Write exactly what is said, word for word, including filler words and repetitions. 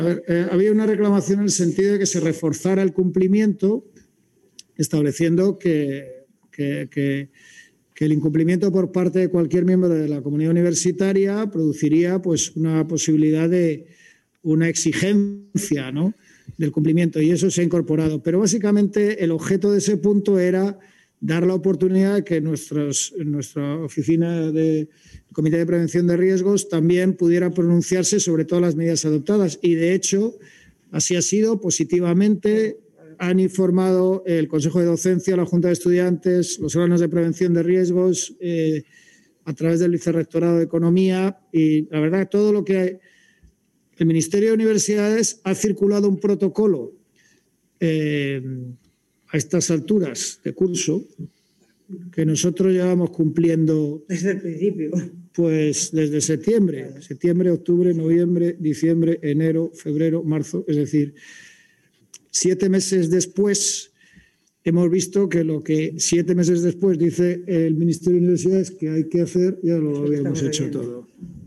A ver, eh, había una reclamación en el sentido de que se reforzara el cumplimiento, estableciendo que, que, que, que el incumplimiento por parte de cualquier miembro de la comunidad universitaria produciría pues, una posibilidad de una exigencia, ¿no?, del cumplimiento, y eso se ha incorporado. Pero básicamente el objeto de ese punto era dar la oportunidad de que nuestros, nuestra oficina de Comité de Prevención de Riesgos también pudiera pronunciarse sobre todas las medidas adoptadas. Y, de hecho, así ha sido positivamente. Han informado el Consejo de Docencia, la Junta de Estudiantes, los órganos de prevención de riesgos, eh, a través del Vicerrectorado de Economía. Y, la verdad, todo lo que el Ministerio de Universidades ha circulado un protocolo eh, a estas alturas de curso que nosotros llevamos cumpliendo desde el principio. Pues desde septiembre, septiembre, octubre, noviembre, diciembre, enero, febrero, marzo, es decir, siete meses después hemos visto que lo que siete meses después dice el Ministerio de Universidades que hay que hacer, ya lo habíamos hecho todo.